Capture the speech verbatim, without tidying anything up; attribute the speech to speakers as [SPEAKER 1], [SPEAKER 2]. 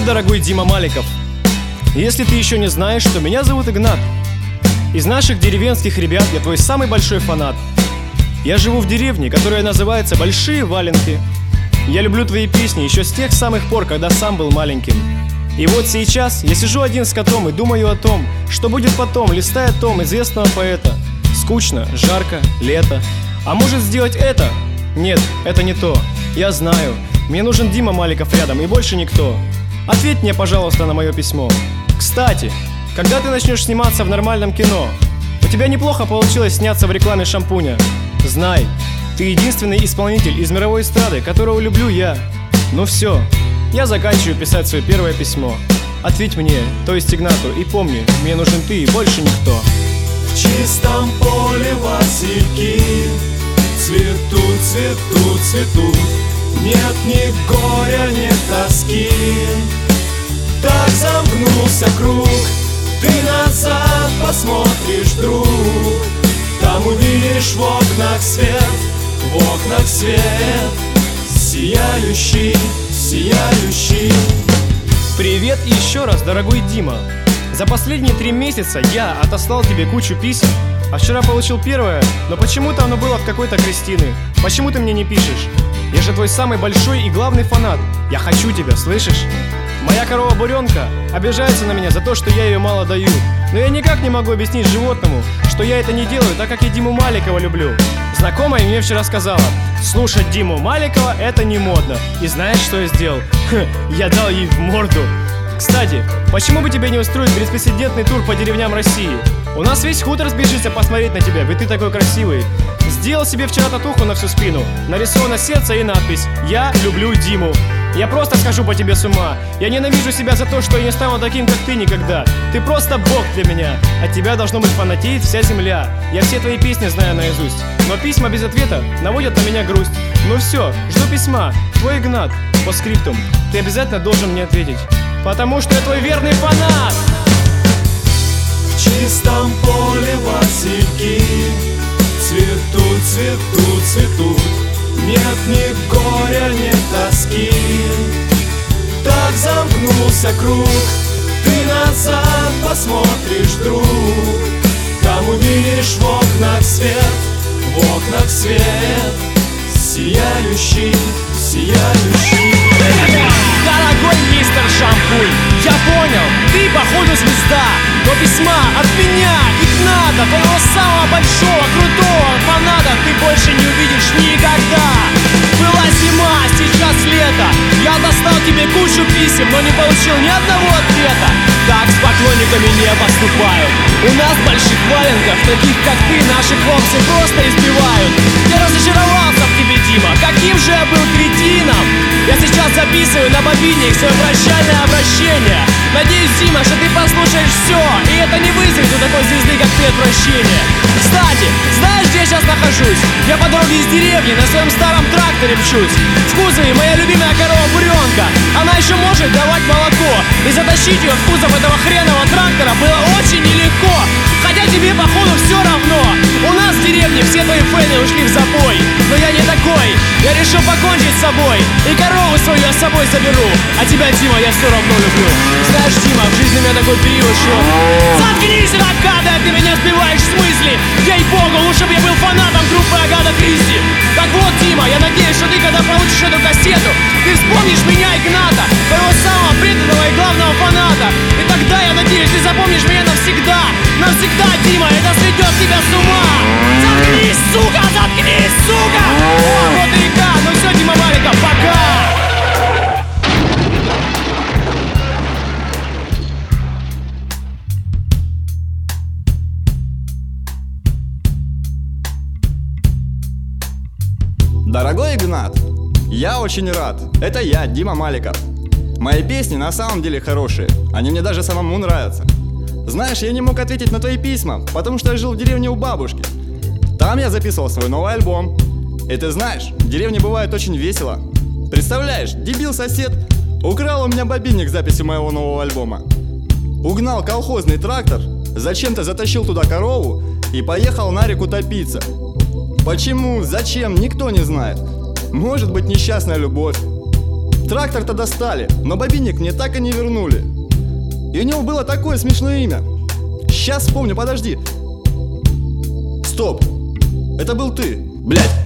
[SPEAKER 1] дорогой Дима Маликов. Если ты еще не знаешь, то меня зовут Игнат. Из наших деревенских ребят я твой самый большой фанат. Я живу в деревне, которая называется Большие Валенки. Я люблю твои песни еще с тех самых пор, когда сам был маленьким. И вот сейчас я сижу один с котом и думаю о том, что будет потом, листая том известного поэта. Скучно, жарко, лето. А может сделать это? Нет, это не то. Я знаю, мне нужен Дима Маликов рядом и больше никто. Ответь мне, пожалуйста, на мое письмо. Кстати, когда ты начнешь сниматься в нормальном кино? У тебя неплохо получилось сняться в рекламе шампуня. Знай, ты единственный исполнитель из мировой эстрады, которого люблю я. Ну все, я заканчиваю писать свое первое письмо. Ответь мне, то есть Игнату, и помни, мне нужен ты и больше никто.
[SPEAKER 2] В чистом поле васильки цветут, цветут, цветут. Нет ни горя, ни тоски. Так замкнулся круг. Ты назад посмотришь, друг. Там увидишь в окнах свет, в окнах свет, сияющий, сияющий.
[SPEAKER 1] Привет еще раз, дорогой Дима. За последние три месяца я отослал тебе кучу писем. А вчера получил первое, но почему-то оно было от какой-то Кристины. Почему ты мне не пишешь? Я же твой самый большой и главный фанат. Я хочу тебя, слышишь? Моя корова-буренка обижается на меня за то, что я ее мало даю. Но я никак не могу объяснить животному, что я это не делаю, так как я Диму Маликова люблю. Знакомая мне вчера сказала: слушать Диму Маликова — это не модно. И знаешь, что я сделал? Ха, я дал ей в морду. Кстати, почему бы тебе не устроить беспрецедентный тур по деревням России? У нас весь хутор сбежится посмотреть на тебя, ведь ты такой красивый. Сделал себе вчера татуху на всю спину. Нарисовано сердце и надпись: «Я люблю Диму». Я просто схожу по тебе с ума. Я ненавижу себя за то, что я не стану таким, как ты, никогда. Ты просто бог для меня. От тебя должно быть фанатеет вся земля. Я все твои песни знаю наизусть, но письма без ответа наводят на меня грусть. Ну все, жду письма. Твой Игнат. По скриптум. Ты обязательно должен мне ответить, потому что я твой верный фанат.
[SPEAKER 2] В чистом поле васильки цветут, цветут, цветут. Нет ни горя, ни тоски. Так замкнулся круг. Ты назад посмотришь, друг. Там увидишь в окнах свет, в окнах свет, сияющий, сияющий.
[SPEAKER 1] Дорогой мистер Шампунь, я понял, ты походу звезда, но письма от меня, Игната, твоего самого большого, крутого фаната, ты больше не увидишь никогда. Была зима, сейчас лето. Я достал тебе кучу писем, но не получил ни одного ответа. Так с поклонниками не поступают. У нас в Больших Валенках таких, как ты, наши хлопцы просто избивают. Я разочаровался в тебе, Дима, каким же я был кретином. Я сейчас записываю на мобильник свое прощальное обращение. Надеюсь, Дима, что ты послушаешь все, и это не вызовет у такой звезды, как ты, отвращение. Кстати, знаешь, где я сейчас нахожусь? Я по дороге из деревни на своем старом тракторе мчусь. В кузове моя любимая корова-буренка. Она еще может давать молоко. И затащить ее в кузов этого хренового трактора было очень нелегко. Хотя тебе, походу, все равно. У нас в деревне все твои фэны ушли в забой. Но я не такой. Я решил покончить с собой. И корову свою я с собой заберу. А тебя, Дима, я все равно люблю. Знаешь, Дима, в жизни у меня такой период, что... Заткнись, рогатая, ты меня сбиваешь с мысли. Ей-богу, лучше бы я был фанатом группы Агата Кристи. Так вот, Дима, я надеюсь, что ты, когда получишь эту кассету, ты вспомнишь меня, Игната, твоего самого преданного и главного фаната. И тогда, я надеюсь, ты запомнишь меня навсегда. Навсегда, Дима, это сведет тебя с ума. Заткнись, сука, заткнись, сука. О, вот и река, ну все, Дима Маликов, пока.
[SPEAKER 3] Дорогой Игнат, я очень рад. Это я, Дима Маликов. Мои песни на самом деле хорошие. Они мне даже самому нравятся. Знаешь, я не мог ответить на твои письма, потому что я жил в деревне у бабушки. Там я записывал свой новый альбом. И ты знаешь, в деревне бывает очень весело. Представляешь, дебил-сосед украл у меня бобинник с записью моего нового альбома. Угнал колхозный трактор, зачем-то затащил туда корову и поехал на реку топиться. Почему, зачем, никто не знает. Может быть, несчастная любовь. Трактор-то достали, но бобинник мне так и не вернули. И у него было такое смешное имя. Сейчас вспомню, подожди. Стоп, это был ты. Блядь.